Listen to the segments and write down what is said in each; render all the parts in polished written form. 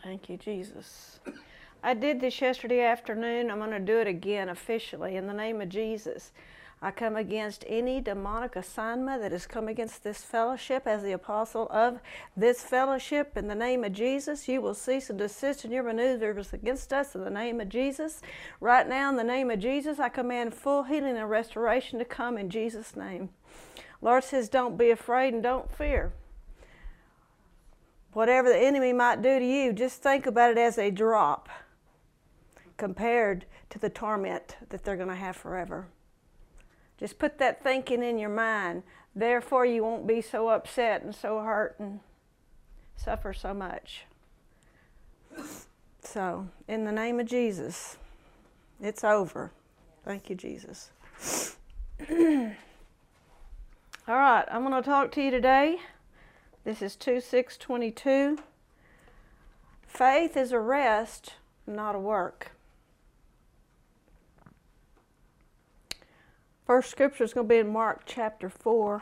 Thank you, Jesus. I did this yesterday afternoon. I'm going to do it again officially in the name of Jesus. I come against any demonic assignment that has come against this fellowship as the apostle of this fellowship. In the name of Jesus, you will cease and desist in your maneuvers against us in the name of Jesus. Right now, in the name of Jesus, I command full healing and restoration to come in Jesus' name. Lord says, don't be afraid and don't fear. Whatever the enemy might do to you, just think about it as a drop compared to the torment that they're going to have forever. Just put that thinking in your mind. Therefore, you won't be so upset and so hurt and suffer so much. So, in the name of Jesus, it's over. Thank you, Jesus. All right, I'm going to talk to you today. This is 2:6:22. Faith is a rest, not a work. First scripture is going to be in Mark chapter 4.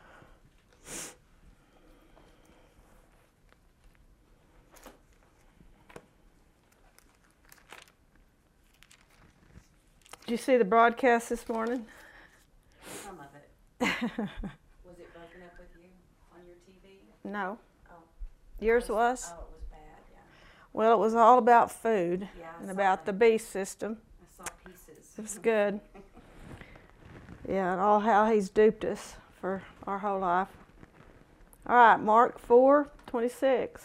Did you see the broadcast this morning? Some of it. Was it broken up with you on your TV? No. Oh. Yours was? Oh, it was bad, yeah. Well, it was all about food and I about saw the it. beast system. I saw pieces. It was good. Yeah, and all how he's duped us for our whole life. All right, Mark 4:26.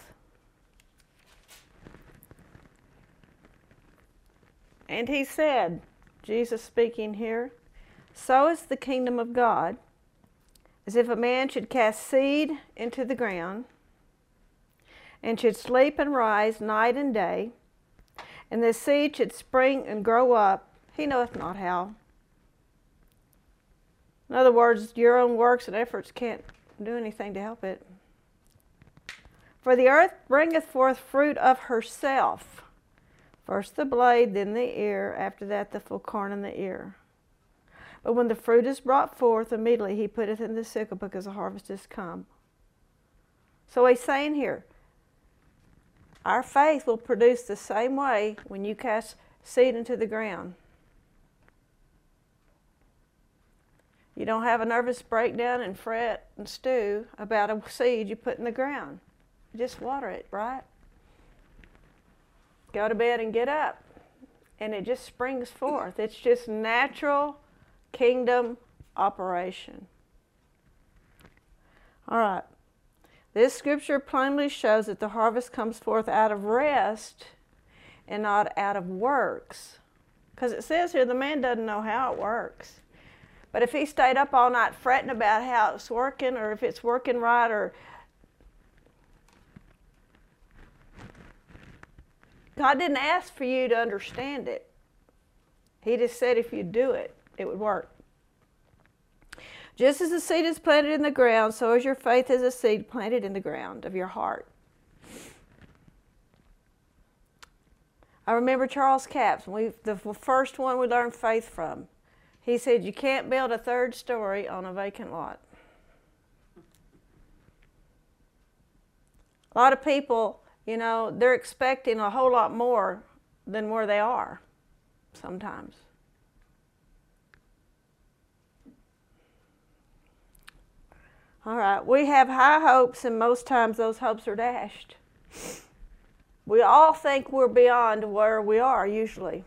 And he said, Jesus speaking here, so is the kingdom of God, as if a man should cast seed into the ground, and should sleep and rise night and day, and the seed should spring and grow up, he knoweth not how. In other words, your own works and efforts can't do anything to help it. For the earth bringeth forth fruit of herself. First the blade, then the ear, after that the full corn in the ear. But when the fruit is brought forth, immediately he putteth in the sickle, because the harvest is come. So he's saying here, our faith will produce the same way when you cast seed into the ground. You don't have a nervous breakdown and fret and stew about a seed you put in the ground. Just water it, right? Go to bed and get up, and it just springs forth. It's just natural kingdom operation. All right. This scripture plainly shows that the harvest comes forth out of rest and not out of works. Because it says here the man doesn't know how it works. But if he stayed up all night fretting about how it's working or if it's working right, or God didn't ask for you to understand it. He just said if you do it, it would work. Just as the seed is planted in the ground, so is your faith as a seed planted in the ground of your heart. I remember Charles Capps, the first one we learned faith from. He said, you can't build a third story on a vacant lot. A lot of people, they're expecting a whole lot more than where they are sometimes. All right, we have high hopes, and most times those hopes are dashed. We all think we're beyond where we are, usually.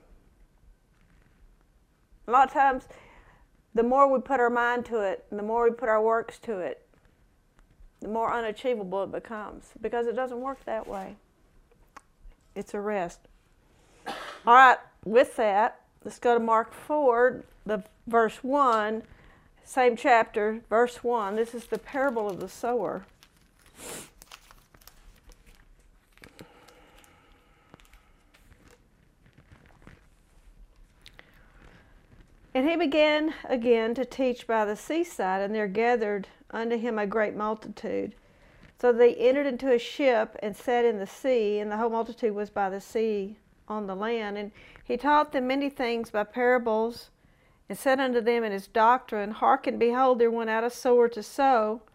A lot of times, the more we put our mind to it, and the more we put our works to it, the more unachievable it becomes, because it doesn't work that way. It's a rest. All right, with that, let's go to Mark 4, verse 1, same chapter, verse 1. This is the parable of the sower. And he began again to teach by the seaside, and there gathered unto him a great multitude. So they entered into a ship and sat in the sea, and the whole multitude was by the sea on the land. And he taught them many things by parables, and said unto them in his doctrine, Hearken, behold, there went out a sower to sow.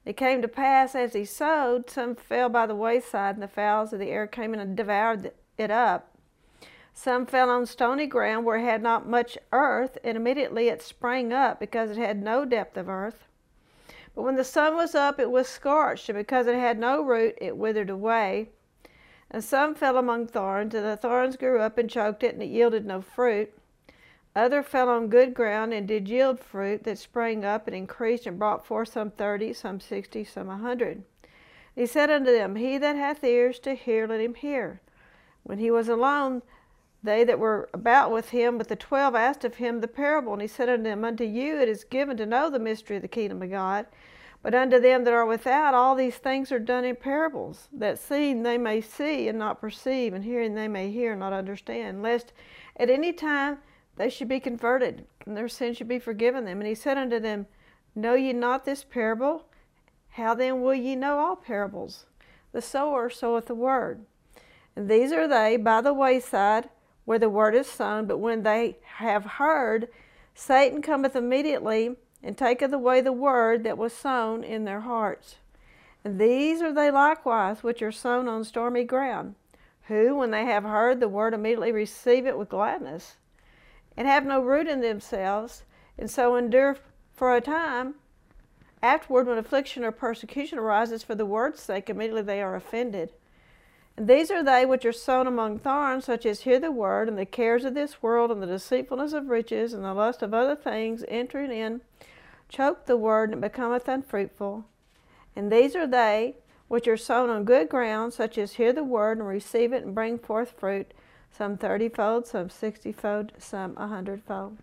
It came to pass as he sowed, some fell by the wayside, and the fowls of the air came in and devoured it up. Some fell on stony ground where it had not much earth, and immediately it sprang up, because it had no depth of earth. But when the sun was up, it was scorched, and because it had no root, it withered away. And some fell among thorns, and the thorns grew up and choked it, and it yielded no fruit. Other fell on good ground, and did yield fruit, that sprang up and increased, and brought forth some 30, some 60, some 100. He said unto them, He that hath ears to hear, let him hear. When he was alone, they that were about with him, with the 12, asked of him the parable. And he said unto them, Unto you it is given to know the mystery of the kingdom of God, but unto them that are without, all these things are done in parables, that seeing they may see and not perceive, and hearing they may hear and not understand, lest at any time they should be converted, and their sins should be forgiven them. And he said unto them, Know ye not this parable? How then will ye know all parables? The sower soweth the word. And these are they by the wayside, where the word is sown, but when they have heard, Satan cometh immediately, and taketh away the word that was sown in their hearts. And these are they likewise which are sown on stormy ground, who, when they have heard the word, immediately receive it with gladness, and have no root in themselves, and so endure for a time. Afterward, when affliction or persecution arises for the word's sake, immediately they are offended. And these are they which are sown among thorns, such as hear the word, and the cares of this world, and the deceitfulness of riches, and the lust of other things, entering in, choke the word, and it becometh unfruitful. And these are they which are sown on good ground, such as hear the word, and receive it, and bring forth fruit, some 30-fold, some 60-fold, some 100-fold.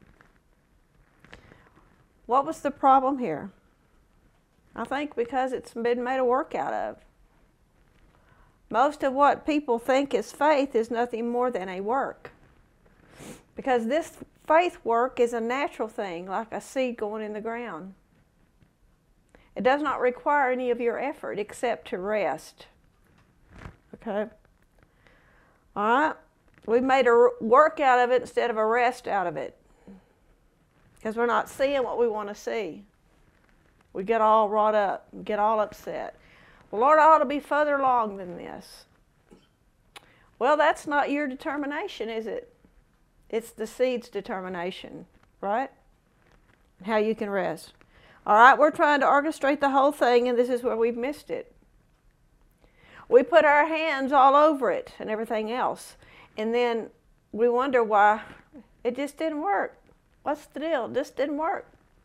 What was the problem here? I think because it's been made a work out of. Most of what people think is faith is nothing more than a work. Because this faith work is a natural thing, like a seed going in the ground. It does not require any of your effort except to rest. Okay? All right? We've made a work out of it instead of a rest out of it. Because we're not seeing what we want to see. We get all wrought up, get all upset. Well, Lord, I ought to be further along than this. Well, that's not your determination, is it? It's the seed's determination, right? How you can rest. All right, we're trying to orchestrate the whole thing, and this is where we've missed it. We put our hands all over it and everything else, and then we wonder why it just didn't work. What's the deal? It just didn't work.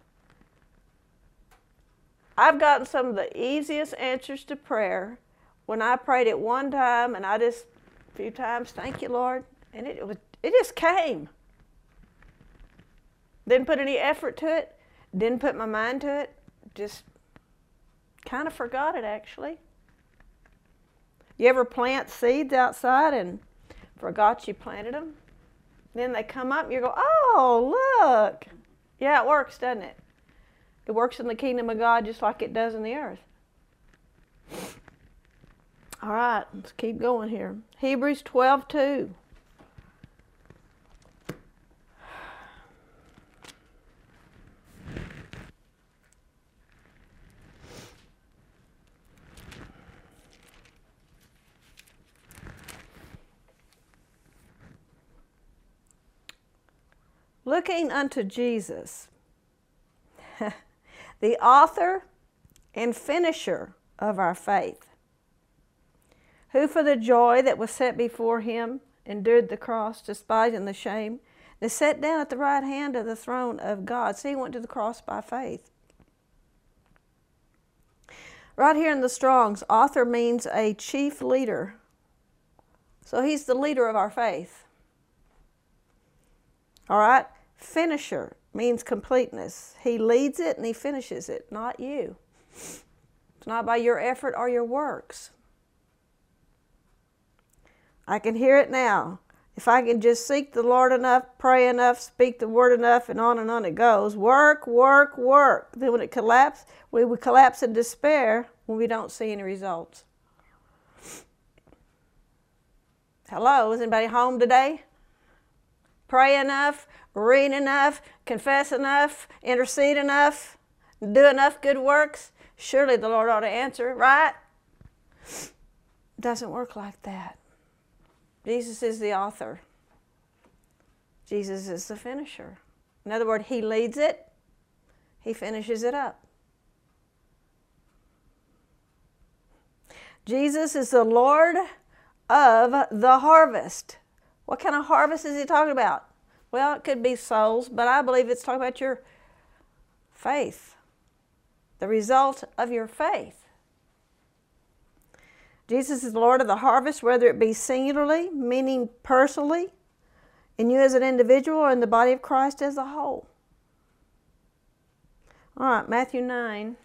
I've gotten some of the easiest answers to prayer when I prayed it one time, and a few times, thank you, Lord, and it just came. Didn't put any effort to it, didn't put my mind to it, just kind of forgot it, actually. You ever plant seeds outside and forgot you planted them? Then they come up and you go, oh, look. Yeah, it works, doesn't it? It works in the kingdom of God just like it does in the earth. All right, let's keep going here. Hebrews 12:2. Looking unto Jesus, the author and finisher of our faith, who for the joy that was set before him endured the cross, despising the shame, and is set down at the right hand of the throne of God. See, he went to the cross by faith. Right here in the Strong's, author means a chief leader. So he's the leader of our faith. All right? Finisher means completeness. He leads it and he finishes it, not you. It's not by your effort or your works. I can hear it now. If I can just seek the Lord enough, pray enough, speak the word enough, and on it goes. Work, work, work. Then when it collapses, we would collapse in despair when we don't see any results. Hello, is anybody home today? Pray enough, read enough, confess enough, intercede enough, do enough good works Surely the Lord ought to answer, right? Doesn't work like that. Jesus is the author. Jesus is the finisher. In other words, he leads it, he finishes it up. Jesus is the Lord of the harvest. What kind of harvest is he talking about? Well, it could be souls, but I believe it's talking about your faith, the result of your faith. Jesus is the Lord of the harvest, whether it be singularly, meaning personally, in you as an individual, or in the body of Christ as a whole. All right, Matthew 9.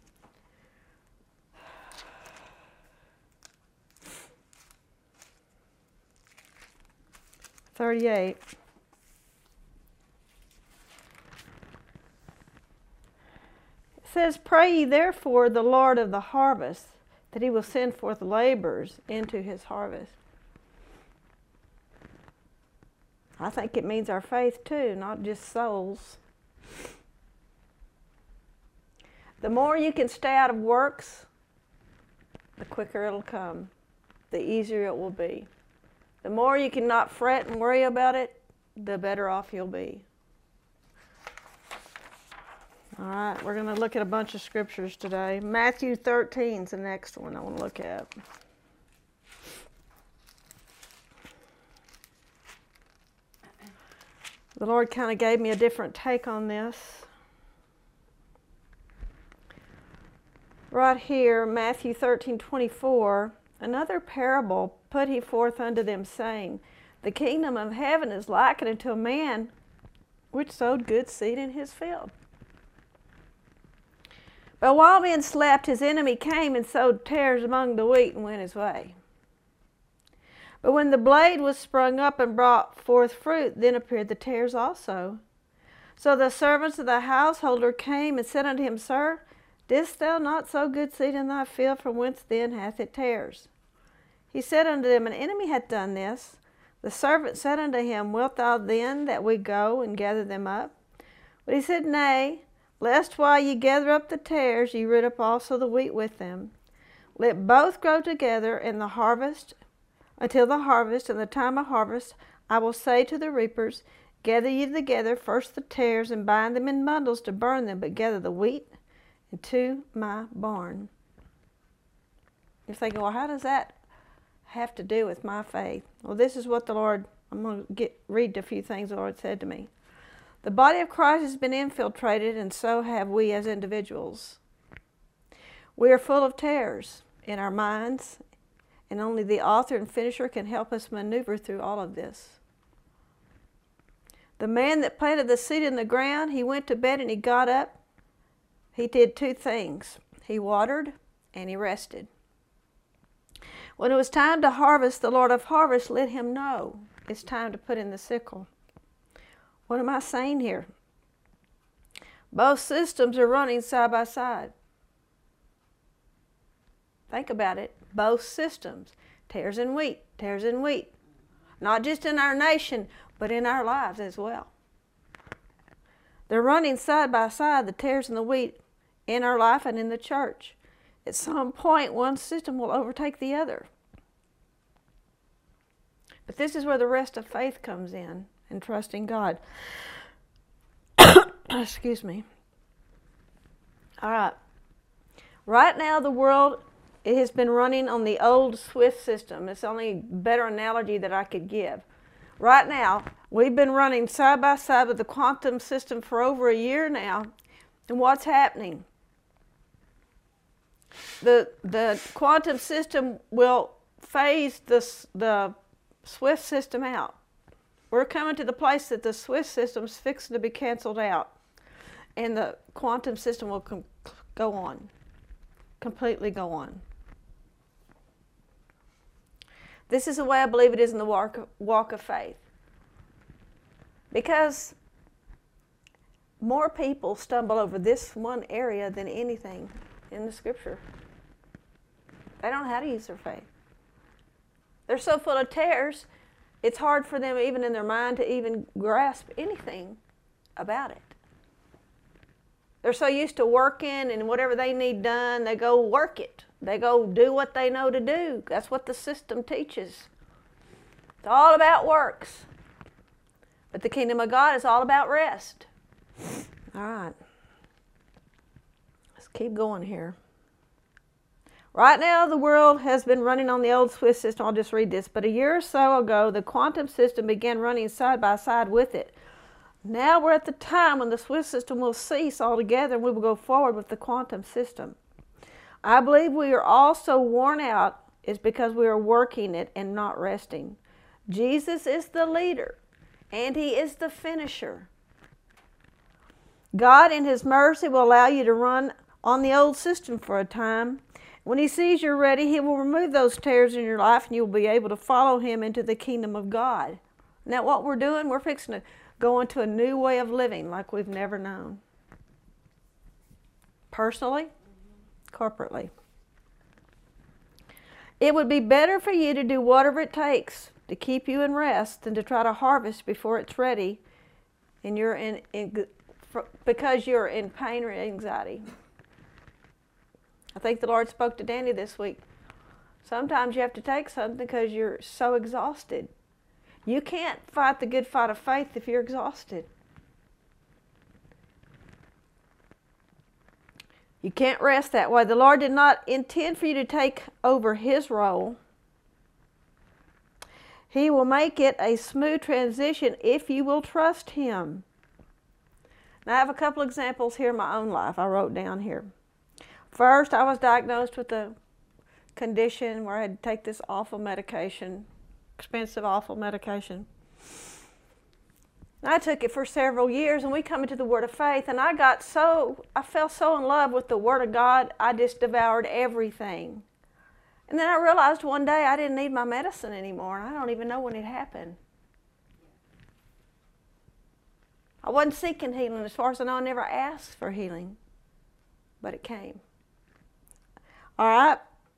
It says, "Pray ye therefore the Lord of the harvest, that he will send forth laborers into his harvest." I think it means our faith too, not just souls. The more you can stay out of works, the quicker it'll come, the easier it will be. The more you can not fret and worry about it, the better off you'll be. All right, we're going to look at a bunch of scriptures today. Matthew 13 is the next one I want to look at. The Lord kind of gave me a different take on this. Right here, Matthew 13:24, another parable put he forth unto them, saying, The kingdom of heaven is likened unto a man which sowed good seed in his field. But while men slept, his enemy came and sowed tares among the wheat and went his way. But when the blade was sprung up and brought forth fruit, then appeared the tares also. So the servants of the householder came and said unto him, Sir, didst thou not sow good seed in thy field? From whence then hath it tares? He said unto them, An enemy hath done this. The servant said unto him, Wilt thou then that we go and gather them up? But he said, Nay, lest while ye gather up the tares, ye root up also the wheat with them. Let both grow together in the harvest, until the harvest, and the time of harvest, I will say to the reapers, Gather ye together first the tares, and bind them in bundles to burn them, but gather the wheat into my barn. You're thinking, well, how does that have to do with my faith? Well, this is what the Lord, I'm going to read a few things the Lord said to me. The body of Christ has been infiltrated, and so have we as individuals. We are full of tares in our minds, and only the author and finisher can help us maneuver through all of this. The man that planted the seed in the ground, he went to bed and he got up. He did two things. He watered and he rested. When it was time to harvest, the Lord of harvest let him know it's time to put in the sickle. What am I saying here? Both systems are running side by side. Think about it. Both systems. Tares and wheat. Tares and wheat. Not just in our nation, but in our lives as well. They're running side by side, the tares and the wheat, in our life and in the church. At some point, one system will overtake the other. But this is where the rest of faith comes in, and trusting God. Excuse me. All right. Right now, the world, it has been running on the old Swiss system. It's the only better analogy that I could give. Right now, we've been running side by side with the quantum system for over a year now. And what's happening? The quantum system will phase the Swiss system out. We're coming to the place that the Swiss system's fixing to be canceled out. And the quantum system will go on. Completely go on. This is the way I believe it is in the walk of faith. Because more people stumble over this one area than anything in the scripture. They don't know how to use their faith. They're so full of tares, it's hard for them even in their mind to even grasp anything about it. They're so used to working and whatever they need done, they go work it. They go do what they know to do. That's what the system teaches. It's all about works. But the kingdom of God is all about rest. All right. Let's keep going here. Right now, the world has been running on the old Swiss system. I'll just read this. But a year or so ago, the quantum system began running side by side with it. Now we're at the time when the Swiss system will cease altogether and we will go forward with the quantum system. I believe we are all so worn out is because we are working it and not resting. Jesus is the leader and he is the finisher. God in his mercy will allow you to run on the old system for a time. When he sees you're ready, he will remove those tares in your life and you'll be able to follow him into the kingdom of God. Now what we're doing, we're fixing to go into a new way of living like we've never known. Personally, corporately. It would be better for you to do whatever it takes to keep you in rest than to try to harvest before it's ready and you're because you're in pain or anxiety. I think the Lord spoke to Danny this week. Sometimes you have to take something because you're so exhausted. You can't fight the good fight of faith if you're exhausted. You can't rest that way. The Lord did not intend for you to take over his role. He will make it a smooth transition if you will trust him. Now I have a couple examples here in my own life I wrote down here. First, I was diagnosed with a condition where I had to take this awful medication, expensive, awful medication. And I took it for several years, and we come into the Word of Faith, and I fell so in love with the Word of God, I just devoured everything. And then I realized one day I didn't need my medicine anymore, and I don't even know when it happened. I wasn't seeking healing. As far as I know, I never asked for healing, but it came. All right.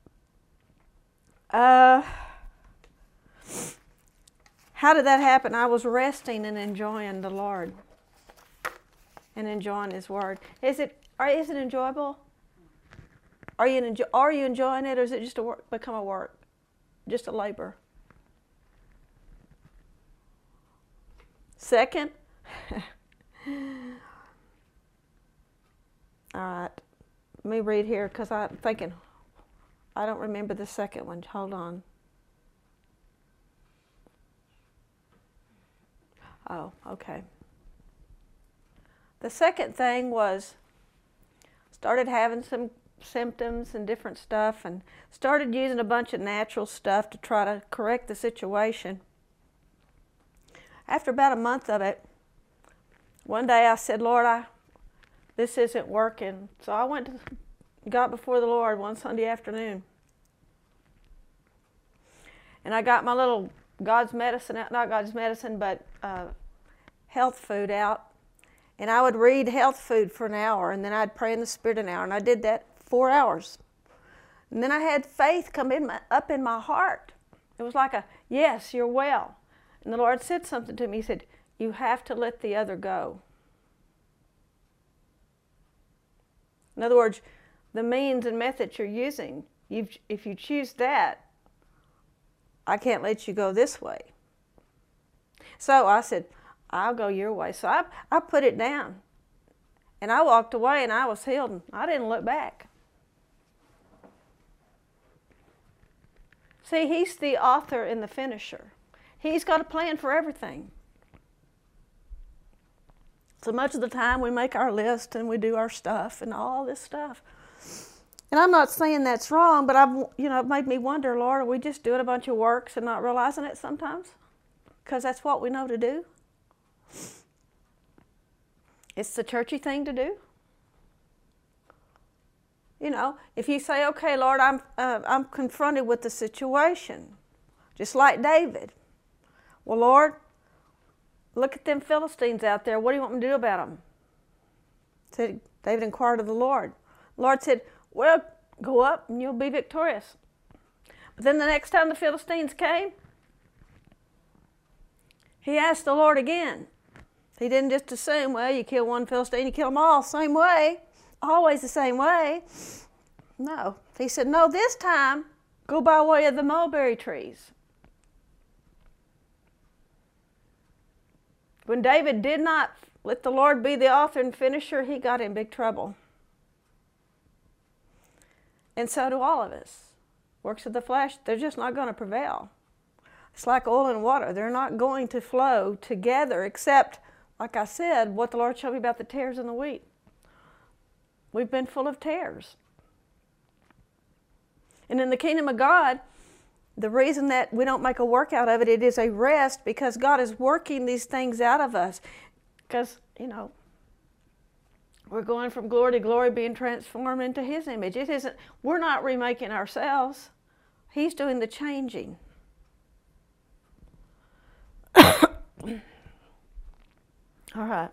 How did that happen? I was resting and enjoying the Lord and enjoying his word. Is it enjoyable? Are you enjoying it, or is it just become a work? Just a labor? Second, all right, let me read here because I'm thinking, I don't remember the second one. Hold on. Oh, okay. The second thing was, started having some symptoms and different stuff and started using a bunch of natural stuff to try to correct the situation. After about a month of it, one day I said, Lord, this isn't working. So I got before the Lord one Sunday afternoon. And I got my little God's medicine out, not God's medicine, but health food out. And I would read health food for an hour, and then I'd pray in the Spirit an hour. And I did that 4 hours. And then I had faith come up in my heart. It was like yes, you're well. And the Lord said something to me. He said, you have to let the other go. In other words, the means and methods you're using, if you choose that, I can't let you go this way. So I said, I'll go your way. So I put it down. And I walked away and I was healed. And I didn't look back. See, he's the author and the finisher. He's got a plan for everything. So much of the time we make our list and we do our stuff and all this stuff. And I'm not saying that's wrong, but it made me wonder, Lord, are we just doing a bunch of works and not realizing it sometimes? Because that's what we know to do. It's the churchy thing to do. You know, if you say, okay, Lord, I'm confronted with the situation, just like David. Well, Lord, look at them Philistines out there. What do you want me to do about them? Said David inquired of the Lord. The Lord said, well, go up and you'll be victorious. But then the next time the Philistines came, he asked the Lord again. He didn't just assume, well, you kill one Philistine, you kill them all, same way, always the same way. No. He said, no, this time, go by way of the mulberry trees. When David did not let the Lord be the author and finisher, he got in big trouble. And so do all of us. Works of the flesh, they're just not going to prevail. It's like oil and water. They're not going to flow together except, like I said, what the Lord showed me about the tares and the wheat. We've been full of tares. And in the kingdom of God, the reason that we don't make a work out of it, it is a rest because God is working these things out of us. Because, we're going from glory to glory, being transformed into His image. It isn't, we're not remaking ourselves. He's doing the changing. All right.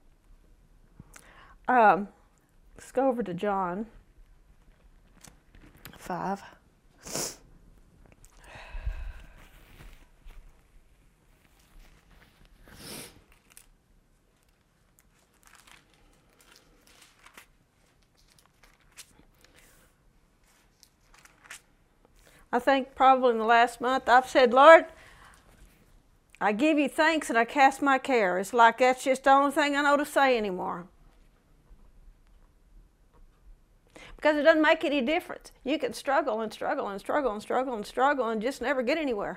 Let's go over to John 5. I think probably in the last month I've said, Lord, I give you thanks and I cast my care. It's like that's just the only thing I know to say anymore. Because it doesn't make any difference. You can struggle and struggle and struggle and struggle and struggle and just never get anywhere.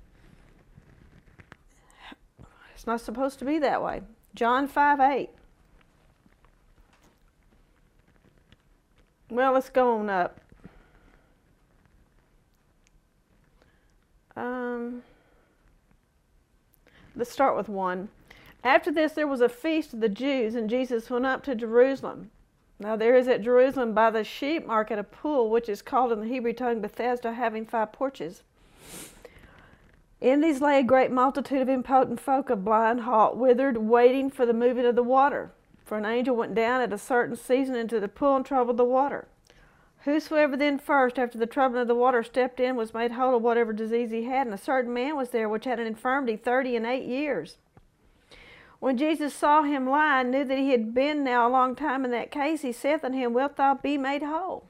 It's not supposed to be that way. John 5:8. Well, let's go on up. Let's start with 1. After this, there was a feast of the Jews, and Jesus went up to Jerusalem. Now there is at Jerusalem by the sheep market a pool, which is called in the Hebrew tongue Bethesda, having 5 porches. In these lay a great multitude of impotent folk, of blind, halt, withered, waiting for the moving of the water. For an angel went down at a certain season into the pool and troubled the water. Whosoever then first, after the troubling of the water, stepped in, was made whole of whatever disease he had. And a certain man was there which had an infirmity 38 years. When Jesus saw him lie, and knew that he had been now a long time in that case, he saith unto him, Wilt thou be made whole?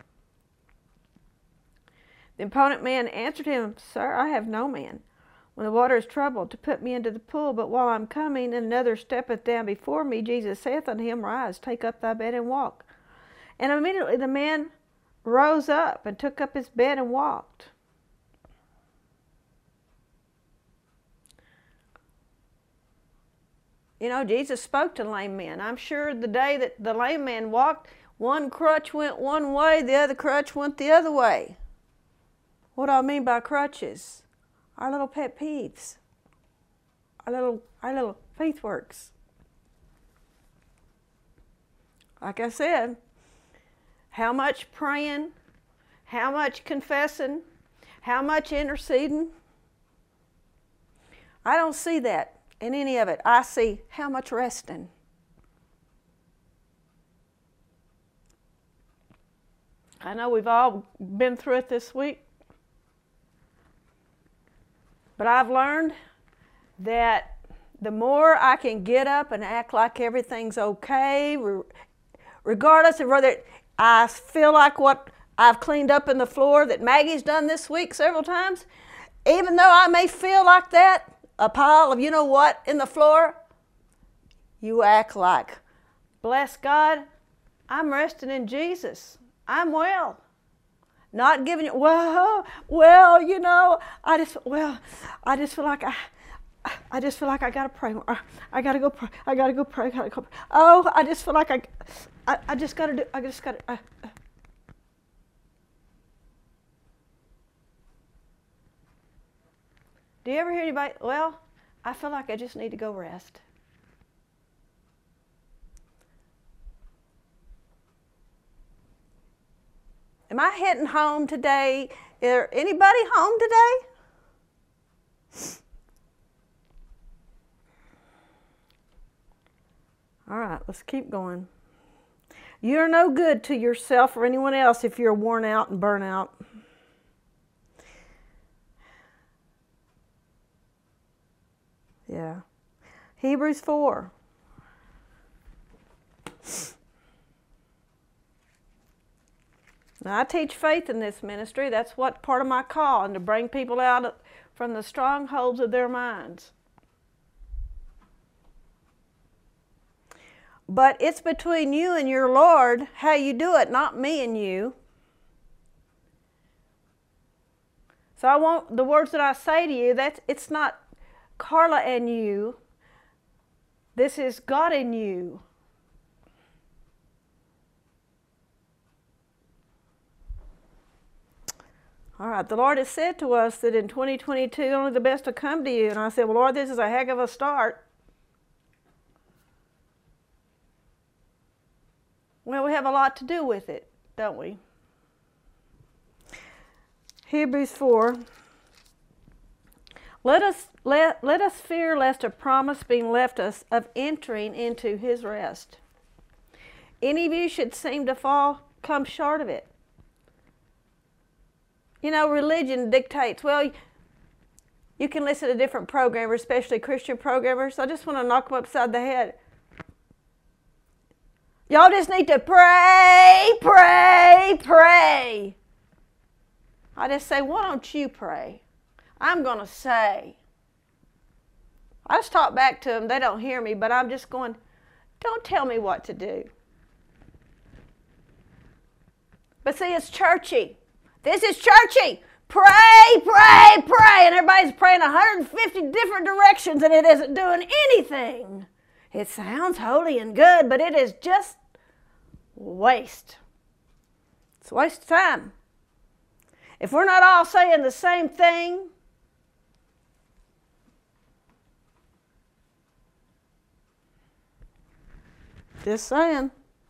The impotent man answered him, Sir, I have no man, when the water is troubled, to put me into the pool. But while I am coming, and another steppeth down before me, Jesus saith unto him, Rise, take up thy bed and walk. And immediately the man rose up and took up his bed and walked. Jesus spoke to lame men. I'm sure the day that the lame man walked, one crutch went one way, the other crutch went the other way. What do I mean by crutches? Our little pet peeves. Our little faith works. Like I said, how much praying, how much confessing, how much interceding. I don't see that in any of it. I see how much resting. I know we've all been through it this week, but I've learned that the more I can get up and act like everything's okay, regardless of whether I feel like what I've cleaned up in the floor that Maggie's done this week several times, even though I may feel like that, a pile of you-know-what in the floor, you act like, bless God, I'm resting in Jesus. I'm well. Not giving you, I just feel like I gotta pray more. I gotta go pray. I gotta go pray. Oh, I just feel like I just gotta. Do you ever hear anybody? Well, I feel like I just need to go rest. Am I heading home today? Is there anybody home today? All right, let's keep going. You're no good to yourself or anyone else if you're worn out and burnt out. Yeah. Hebrews 4. Now, I teach faith in this ministry. That's what part of my call, and to bring people out from the strongholds of their minds. But it's between you and your Lord how you do it, not me and you. So I want the words that I say to you, it's not Carla and you. This is God in you. All right, the Lord has said to us that in 2022, only the best will come to you. And I said, well, Lord, this is a heck of a start. Well, we have a lot to do with it, don't we? Hebrews 4. Let us fear lest a promise being left us of entering into his rest. Any of you should seem to come short of it. You know, religion dictates, well, you can listen to different programmers, especially Christian programmers. I just want to knock them upside the head. Y'all just need to pray, pray, pray. I just say, why don't you pray? I'm going to say. I just talk back to them. They don't hear me, but I'm just going, don't tell me what to do. But see, it's churchy. This is churchy. Pray, pray, pray. And everybody's praying 150 different directions and it isn't doing anything. It sounds holy and good, but it is just waste. It's a waste of time. If we're not all saying the same thing, just saying.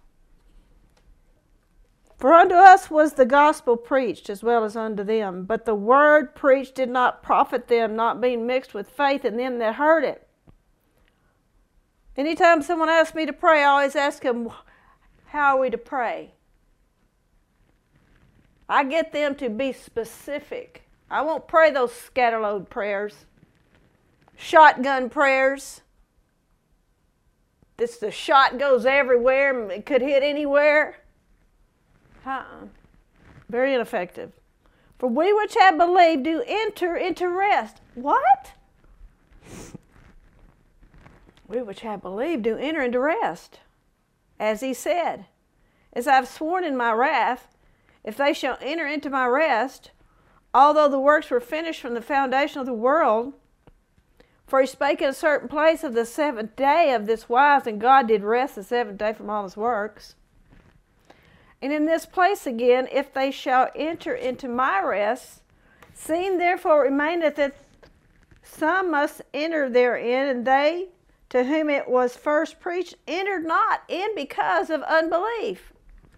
For unto us was the gospel preached as well as unto them, but the word preached did not profit them, not being mixed with faith in them that heard it. Anytime someone asks me to pray, I always ask them, how are we to pray? I get them to be specific. I won't pray those scatterload prayers, shotgun prayers. The shot goes everywhere and it could hit anywhere. Very ineffective. For we which have believed do enter into rest. What? We which have believed do enter into rest. As he said, as I've sworn in my wrath, if they shall enter into my rest, although the works were finished from the foundation of the world, for he spake in a certain place of the seventh day of this wise, and God did rest the seventh day from all his works. And in this place again, if they shall enter into my rest, seeing therefore remaineth that some must enter therein, and they to whom it was first preached entered not in because of unbelief.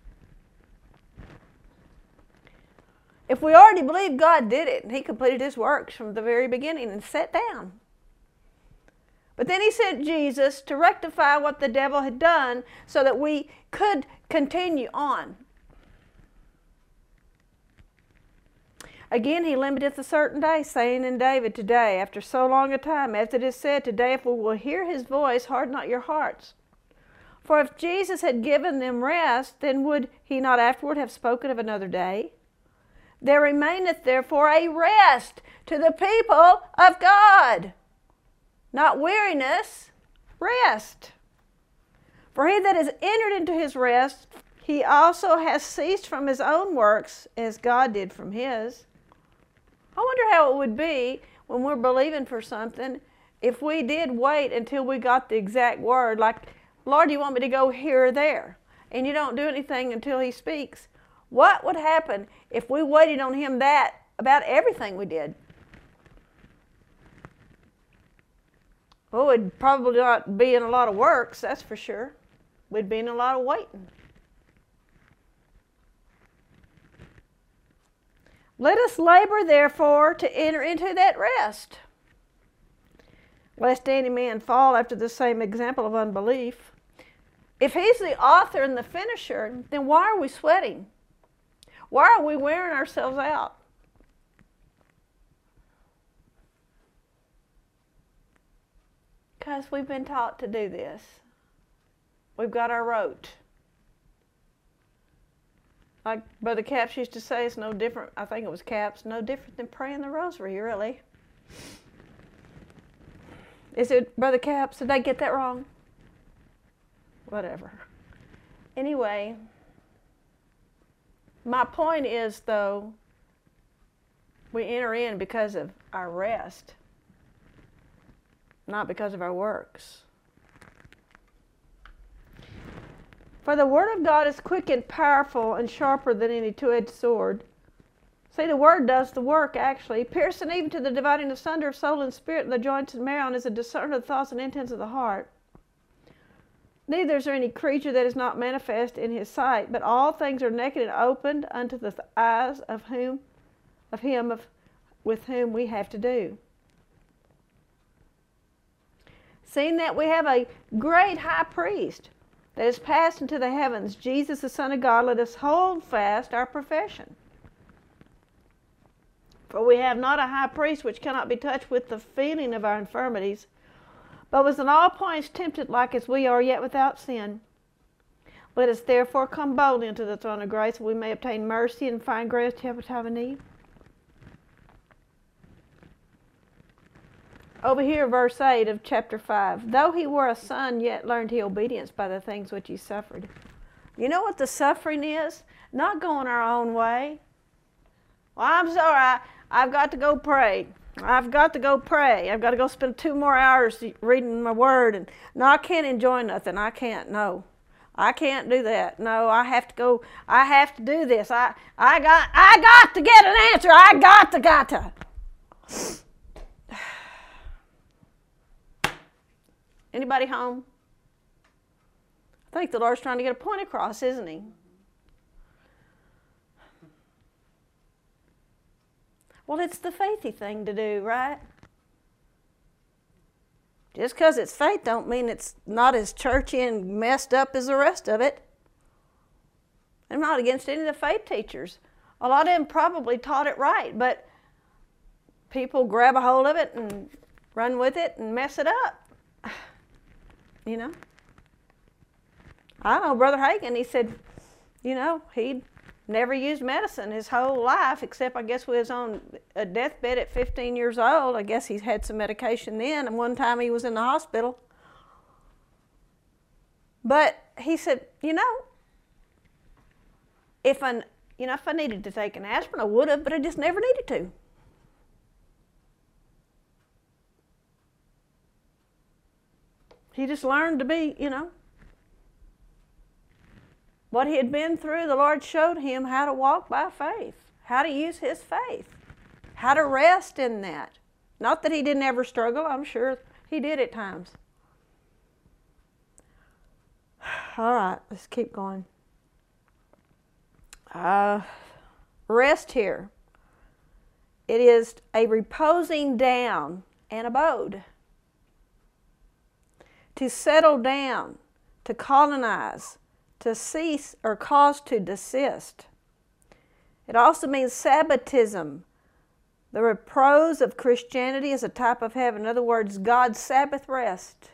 If we already believe God did it, and he completed his works from the very beginning and sat down. But then he sent Jesus to rectify what the devil had done so that we could continue on. Again, he limiteth a certain day, saying in David, today, after so long a time, as it is said, today, if we will hear his voice, harden not your hearts. For if Jesus had given them rest, then would he not afterward have spoken of another day? There remaineth therefore a rest to the people of God. Not weariness, rest. For he that is entered into his rest, he also has ceased from his own works, as God did from his. I wonder how it would be when we're believing for something if we did wait until we got the exact word, like, Lord, you want me to go here or there? And you don't do anything until he speaks. What would happen if we waited on him about everything we did? Well, we'd probably not be in a lot of works, that's for sure. We'd be in a lot of waiting. Let us labor, therefore, to enter into that rest, lest any man fall after the same example of unbelief. If he's the author and the finisher, then why are we sweating? Why are we wearing ourselves out? Because we've been taught to do this. We've got our rote. like Brother Caps used to say, it's no different, I think it was Caps, no different than praying the rosary, really. Is it Brother Caps? Did I get that wrong? Whatever. Anyway, my point is, though, we enter in because of our rest, not because of our works. For the Word of God is quick and powerful and sharper than any two-edged sword. See, the Word does the work, actually, piercing even to the dividing asunder of soul and spirit and the joints and marrow, and is a discerner of the thoughts and intents of the heart. Neither is there any creature that is not manifest in his sight, but all things are naked and opened unto the eyes of him with whom we have to do. Seeing that we have a great high priest that is passed into the heavens, Jesus the Son of God, let us hold fast our profession. For we have not a high priest which cannot be touched with the feeling of our infirmities, but was in all points tempted like as we are, yet without sin. Let us therefore come boldly unto the throne of grace, that we may obtain mercy and find grace to help us have a need. Over here, verse 8 of chapter 5. Though he were a son, yet learned he obedience by the things which he suffered. You know what the suffering is? Not going our own way. Well, I'm sorry, I've got to go pray. I've got to go pray. I've got to go spend 2 more hours reading my word. And no, I can't enjoy nothing. I can't. No, I can't do that. No, I have to go. I have to do this. I got to get an answer. I got to. Anybody home? I think the Lord's trying to get a point across, isn't he? Well, it's the faithy thing to do, right? Just because it's faith don't mean it's not as churchy and messed up as the rest of it. I'm not against any of the faith teachers. A lot of them probably taught it right, but people grab a hold of it and run with it and mess it up. You know? I know Brother Hagin, he said, you know, he'd never used medicine his whole life, except I guess when he was on a deathbed at 15 years old. I guess he's had some medication then, and one time he was in the hospital. But he said, you know, if I needed to take an aspirin, I would have, but I just never needed to. He just learned to be, you know. What he had been through, the Lord showed him how to walk by faith, how to use his faith, how to rest in that. Not that he didn't ever struggle, I'm sure he did at times. All right, let's keep going. Rest here. It is a reposing down and abode. To settle down, to colonize, to cease or cause to desist. It also means Sabbatism. The repose of Christianity is a type of heaven. In other words, God's Sabbath rest.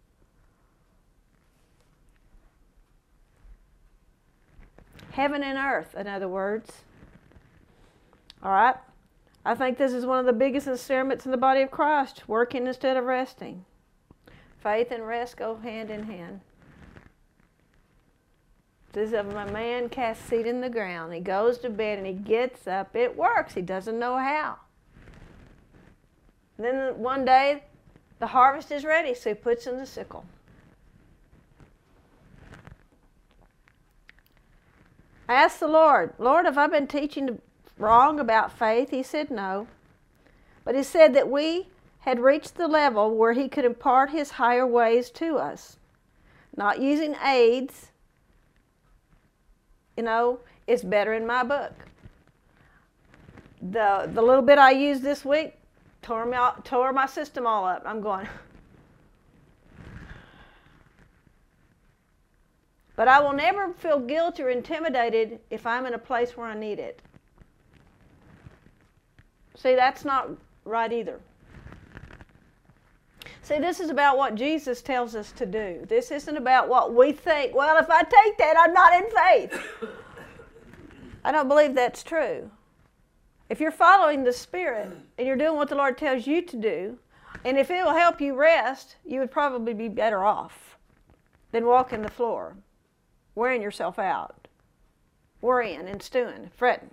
Heaven and earth, in other words. All right? I think this is one of the biggest experiments in the body of Christ, working instead of resting. Faith and rest go hand in hand. This is a man casts seed in the ground. He goes to bed and he gets up. It works. He doesn't know how. And then one day, the harvest is ready, so he puts in the sickle. I asked the Lord, Lord, have I been teaching wrong about faith? He said no. But he said that we had reached the level where he could impart his higher ways to us. Not using aids. You know, it's better in my book. The little bit I used this week tore my system all up. I'm going. But I will never feel guilty or intimidated if I'm in a place where I need it. See, that's not right either. See, this is about what Jesus tells us to do. This isn't about what we think. Well, if I take that, I'm not in faith. I don't believe that's true. If you're following the Spirit and you're doing what the Lord tells you to do, and if it will help you rest, you would probably be better off than walking the floor, wearing yourself out, worrying and stewing, fretting.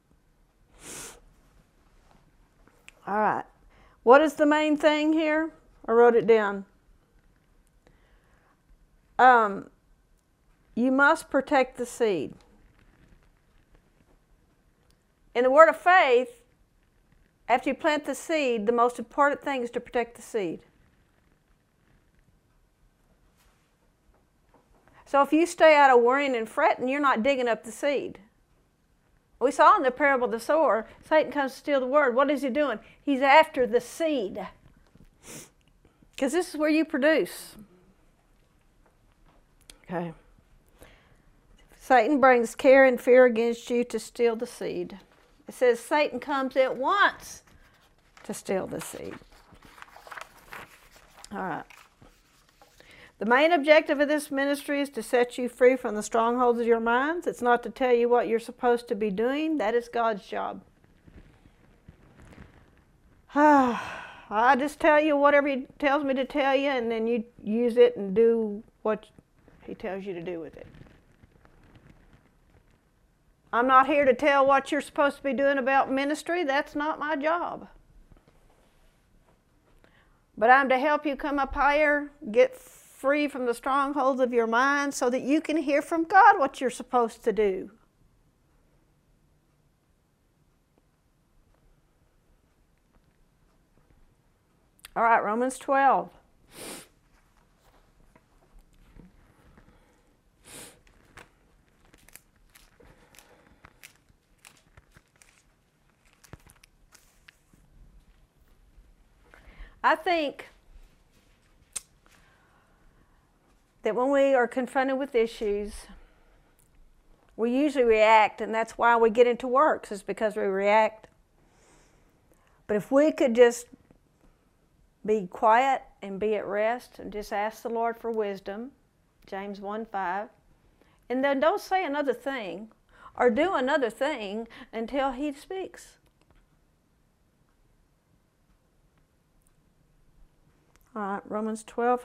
All right. What is the main thing here? I wrote it down. You must protect the seed. In the word of faith, after you plant the seed, the most important thing is to protect the seed. So if you stay out of worrying and fretting, you're not digging up the seed. We saw in the parable of the sower, Satan comes to steal the word. What is he doing? He's after the seed. Because this is where you produce. Okay. Satan brings care and fear against you to steal the seed. It says Satan comes at once to steal the seed. All right. The main objective of this ministry is to set you free from the strongholds of your minds. It's not to tell you what you're supposed to be doing. That is God's job. I just tell you whatever He tells me to tell you, and then you use it and do what He tells you to do with it. I'm not here to tell what you're supposed to be doing about ministry. That's not my job. But I'm to help you come up higher, get free from the strongholds of your mind so that you can hear from God what you're supposed to do. All right, Romans 12. I think that when we are confronted with issues, we usually react, and that's why we get into works, is because we react. But if we could just be quiet and be at rest and just ask the Lord for wisdom, James 1:5, and then don't say another thing or do another thing until He speaks. All right, Romans 12.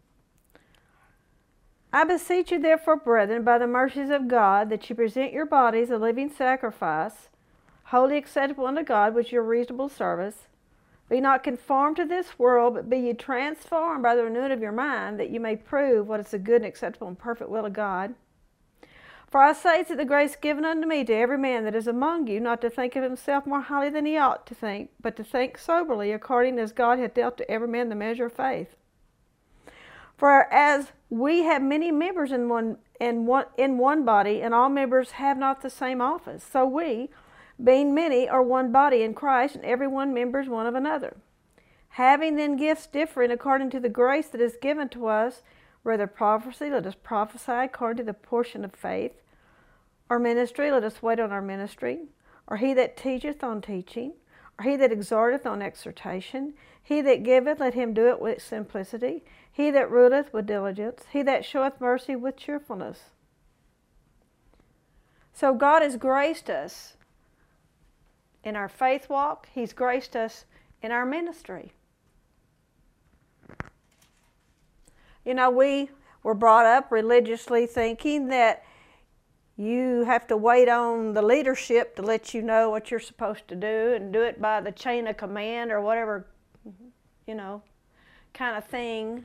I beseech you therefore, brethren, by the mercies of God, that you present your bodies a living sacrifice, wholly acceptable unto God, which is your reasonable service. Be not conformed to this world, but be ye transformed by the renewing of your mind, that you may prove what is the good and acceptable and perfect will of God. For I say that the grace given unto me to every man that is among you, not to think of himself more highly than he ought to think, but to think soberly, according as God hath dealt to every man the measure of faith. For as we have many members in one body, and all members have not the same office, so we, being many, are one body in Christ, and every one members one of another. Having then gifts differing according to the grace that is given to us, whether prophecy, let us prophesy according to the portion of faith, or ministry, let us wait on our ministry, or he that teacheth on teaching, or he that exhorteth on exhortation, he that giveth, let him do it with simplicity, he that ruleth with diligence, he that showeth mercy with cheerfulness. So God has graced us in our faith walk. He's graced us in our ministry. You know, we were brought up religiously thinking that you have to wait on the leadership to let you know what you're supposed to do, and do it by the chain of command or whatever, kind of thing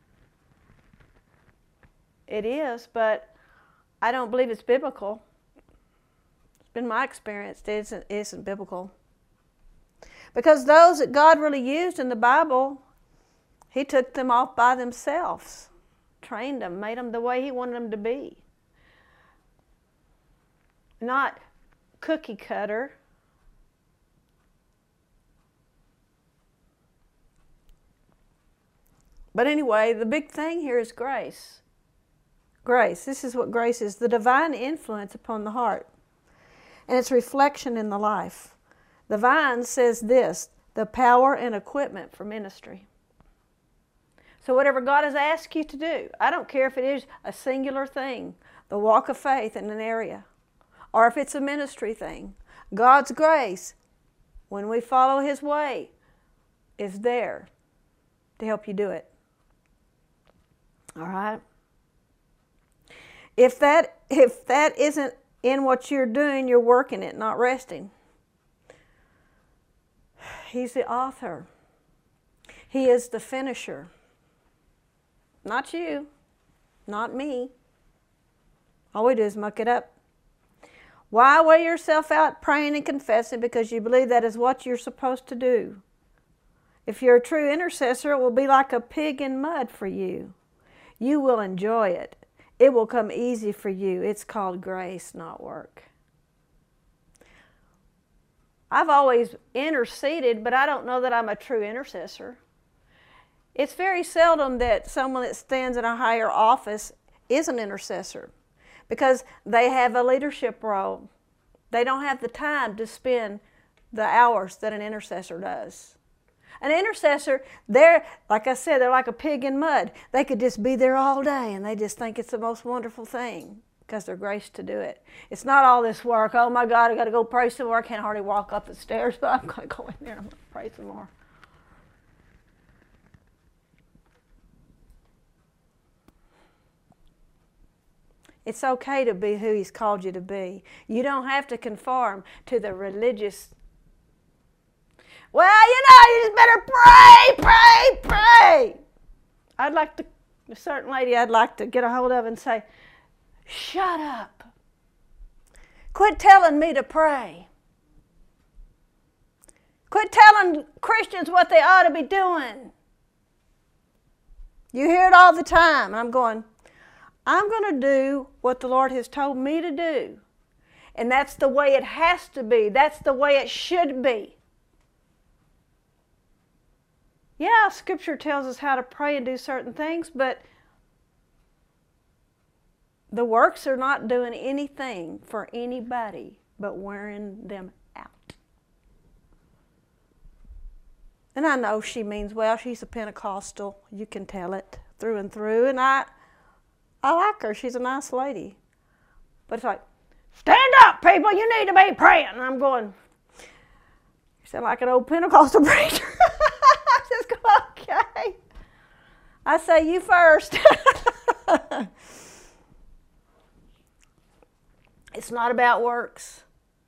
it is. But I don't believe it's biblical. It's been my experience that it isn't biblical. Because those that God really used in the Bible, He took them off by themselves, trained them, made them the way He wanted them to be. Not cookie cutter. But anyway, the big thing here is grace. Grace. This is what grace is. The divine influence upon the heart. And its reflection in the life. The vine says this: the power and equipment for ministry. So whatever God has asked you to do, I don't care if it is a singular thing, the walk of faith in an area, or if it's a ministry thing. God's grace, when we follow His way, is there to help you do it. All right? If that isn't in what you're doing, you're working it, not resting. He's the author. He is the finisher. Not you. Not me. All we do is muck it up. Why wear yourself out praying and confessing? Because you believe that is what you're supposed to do. If you're a true intercessor, it will be like a pig in mud for you. You will enjoy it. It will come easy for you. It's called grace, not work. I've always interceded, but I don't know that I'm a true intercessor. It's very seldom that someone that stands in a higher office is an intercessor because they have a leadership role. They don't have the time to spend the hours that an intercessor does. An intercessor, they're, like I said, they're like a pig in mud. They could just be there all day and they just think it's the most wonderful thing because they're graced to do it. It's not all this work. Oh my God, I got to go pray some more. I can't hardly walk up the stairs, but I'm going to go in there and I'm going to pray some more. It's okay to be who He's called you to be. You don't have to conform to the religious. Well, you know, you just better pray. I'd like to, a certain lady I'd like to get a hold of and say, shut up. Quit telling me to pray. Quit telling Christians what they ought to be doing. You hear it all the time. And I'm going, I'm going to do what the Lord has told me to do. And that's the way it has to be. That's the way it should be. Yeah, Scripture tells us how to pray and do certain things, but the works are not doing anything for anybody but wearing them out. And I know she means well. She's a Pentecostal. You can tell it through and through. And I like her. She's a nice lady. But it's like, stand up, people. You need to be praying. And I'm going, you sound like an old Pentecostal preacher. I just go, okay. I say, you first. It's not about works.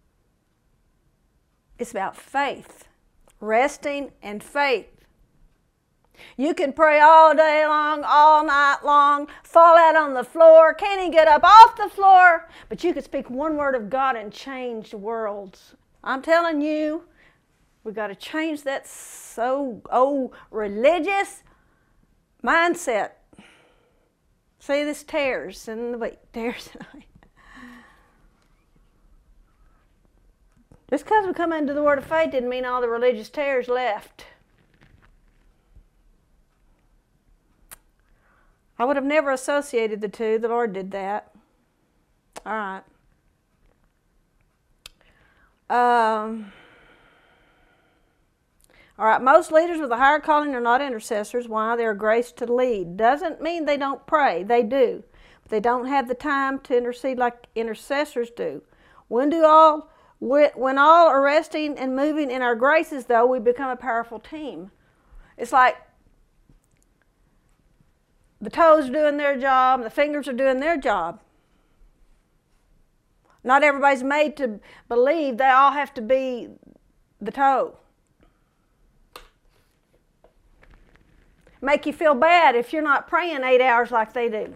It's about faith. Resting and faith. You can pray all day long, all night long, fall out on the floor, can't even get up off the floor, but you could speak one word of God and change worlds. I'm telling you, we've got to change that old religious mindset. See, this tears in the week, tears in the week. Just because we come into the Word of faith didn't mean all the religious tares left. I would have never associated the two. The Lord did that. All right. All right. Most leaders with a higher calling are not intercessors. Why? They are graced to lead. Doesn't mean they don't pray. They do. But they don't have the time to intercede like intercessors do. When all are resting and moving in our graces, though, we become a powerful team. It's like the toes are doing their job, the fingers are doing their job. Not everybody's made to believe they all have to be the toe. Make you feel bad if you're not praying 8 hours like they do.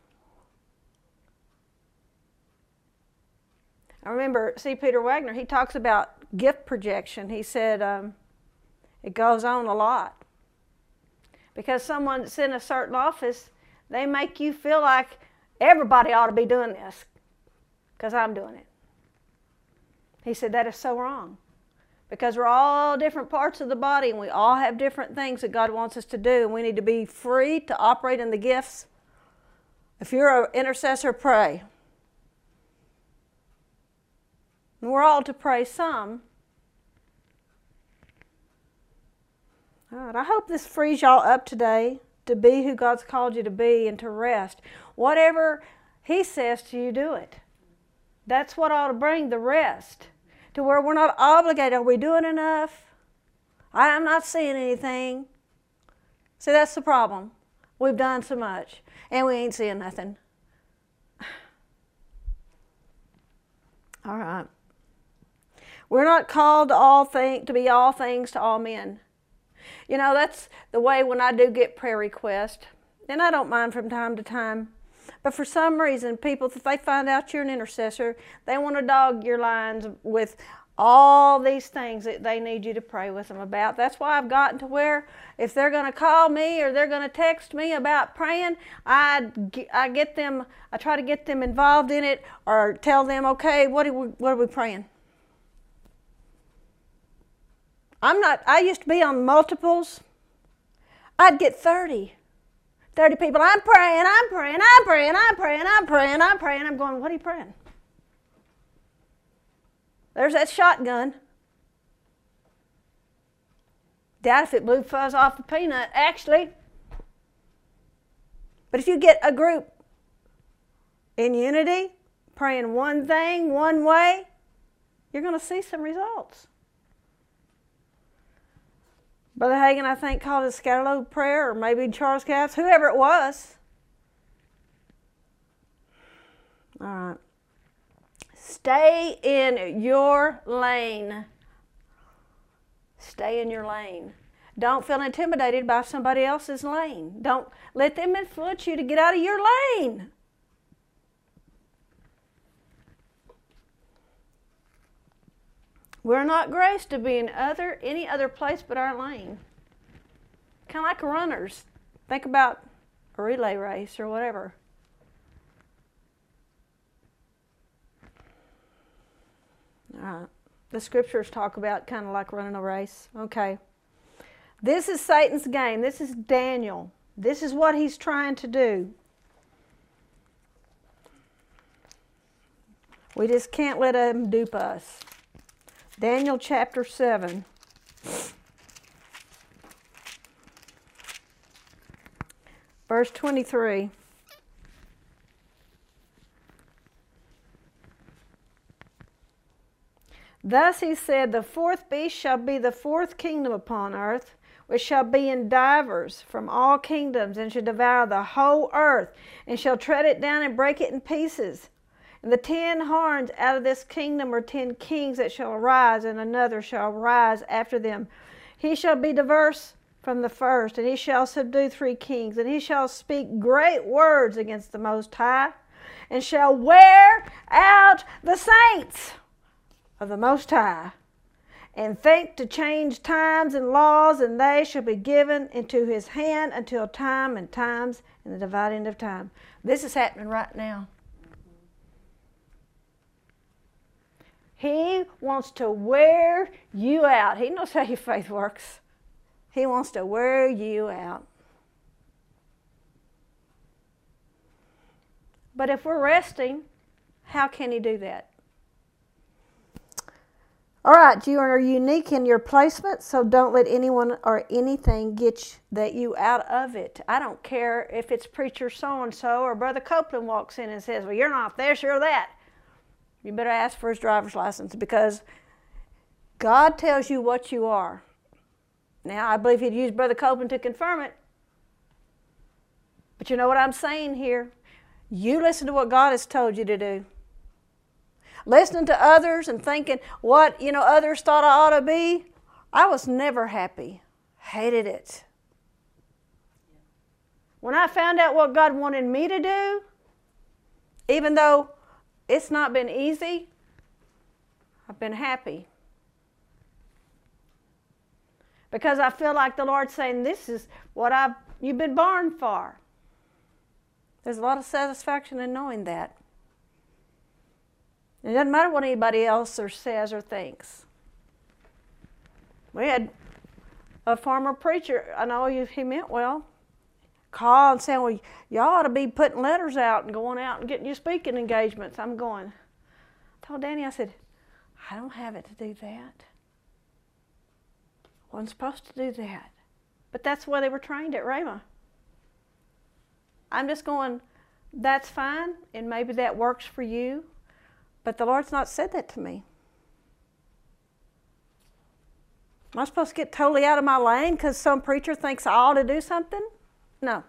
I remember C. Peter Wagner, he talks about gift projection. He said it goes on a lot. Because someone that's in a certain office, they make you feel like everybody ought to be doing this because I'm doing it. He said that is so wrong. Because we're all different parts of the body and we all have different things that God wants us to do, and we need to be free to operate in the gifts. If you're an intercessor, pray. And we're all to pray some. All right, I hope this frees y'all up today to be who God's called you to be and to rest. Whatever He says to you, do it. That's what ought to bring the rest, to where we're not obligated. Are we doing enough? I'm not seeing anything. See, that's the problem. We've done so much, and we ain't seeing nothing. All right. We're not called to be all things to all men. You know, that's the way when I do get prayer requests, and I don't mind from time to time. But for some reason, people, if they find out you're an intercessor, they want to dog your lines with all these things that they need you to pray with them about. That's why I've gotten to where if they're going to call me or they're going to text me about praying, I try to get them involved in it or tell them, okay, what are we praying? I used to be on multiples. I'd get 30 people. I'm praying. I'm going, what are you praying? There's that shotgun. Doubt if it blew fuzz off the peanut, actually. But if you get a group in unity, praying one thing, one way, you're going to see some results. Brother Hagin, I think, called it Scatterload prayer, or maybe Charles Capps, whoever it was. All right. Stay in your lane. Stay in your lane. Don't feel intimidated by somebody else's lane. Don't let them influence you to get out of your lane. We're not graced to be in any other place but our lane. Kind of like runners. Think about a relay race or whatever. All right. The scriptures talk about kind of like running a race. Okay. This is Satan's game. This is Daniel. This is what he's trying to do. We just can't let him dupe us. Daniel chapter 7. Verse 23. Thus he said, the fourth beast shall be the fourth kingdom upon earth, which shall be in divers from all kingdoms, and shall devour the whole earth, and shall tread it down and break it in pieces. And the 10 horns out of this kingdom are 10 kings that shall arise, and another shall rise after them. He shall be diverse from the first, and he shall subdue 3 kings, and he shall speak great words against the Most High, and shall wear out the saints of the Most High, and think to change times and laws, and they shall be given into his hand until time and times and the dividing of time. This is happening right now. He wants to wear you out. He knows how your faith works. He wants to wear you out. But if we're resting, how can he do that? All right, you are unique in your placement, so don't let anyone or anything get you out of it. I don't care if it's preacher so-and-so or Brother Copeland walks in and says, well, you're not this, you're that. You better ask for his driver's license, because God tells you what you are. Now, I believe he'd use Brother Copeland to confirm it. But you know what I'm saying here? You listen to what God has told you to do. Listening to others and thinking what others thought I ought to be, I was never happy. Hated it. When I found out what God wanted me to do, even though it's not been easy, I've been happy. Because I feel like the Lord's saying, this is what you've been born for. There's a lot of satisfaction in knowing that. It doesn't matter what anybody else says or thinks. We had a former preacher, I know he meant well, call and say, well, y'all ought to be putting letters out and going out and getting you speaking engagements. I'm going. I told Danny, I said, I don't have it to do that. I wasn't supposed to do that. But that's why they were trained at Rhema. I'm just going, that's fine, and maybe that works for you. But the Lord's not said that to me. Am I supposed to get totally out of my lane because some preacher thinks I ought to do something? No.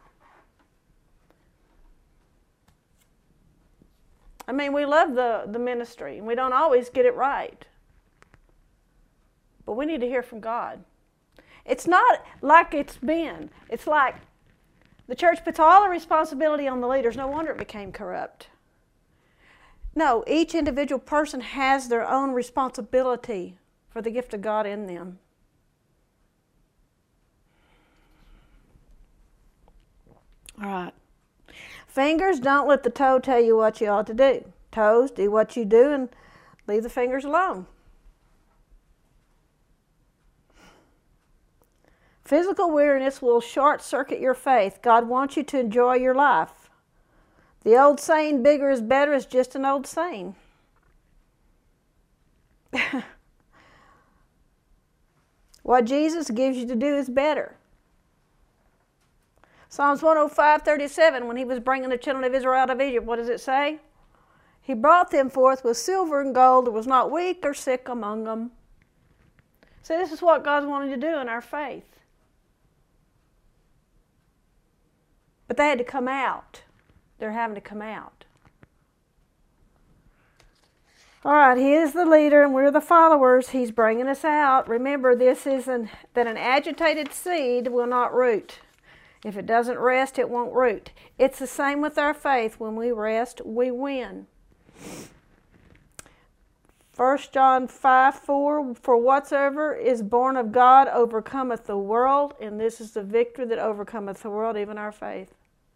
I mean, we love the ministry, and we don't always get it right. But we need to hear from God. It's not like it's been. It's like the church puts all the responsibility on the leaders. No wonder it became corrupt. No, each individual person has their own responsibility for the gift of God in them. All right. Fingers, don't let the toe tell you what you ought to do. Toes, do what you do and leave the fingers alone. Physical weariness will short-circuit your faith. God wants you to enjoy your life. The old saying, bigger is better, is just an old saying. What Jesus gives you to do is better. Psalms 105:37, when he was bringing the children of Israel out of Egypt, what does it say? He brought them forth with silver and gold. There was not weak or sick among them. So this is what God's wanting to do in our faith. But they had to come out. They're having to come out. All right, he is the leader and we're the followers. He's bringing us out. Remember, this is that an agitated seed will not root. If it doesn't rest, it won't root. It's the same with our faith. When we rest, we win. 1 John 5:4, for whatsoever is born of God overcometh the world, and this is the victory that overcometh the world, even our faith.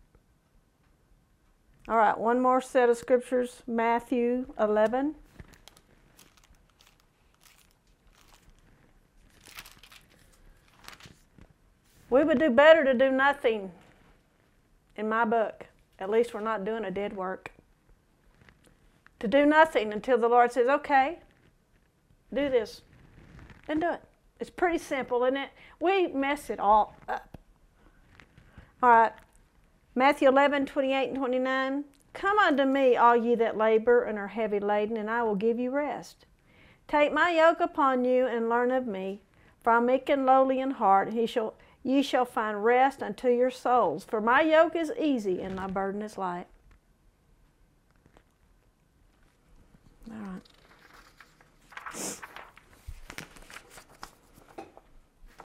All right, one more set of scriptures, Matthew 11. We would do better to do nothing, in my book. At least we're not doing a dead work. To do nothing until the Lord says, okay, do this. Then do it. It's pretty simple, isn't it? We mess it all up. All right. Matthew 11:28 and 29. Come unto me, all ye that labor and are heavy laden, and I will give you rest. Take my yoke upon you and learn of me, for I am meek and lowly in heart, and ye shall find rest unto your souls. For my yoke is easy and my burden is light. All right.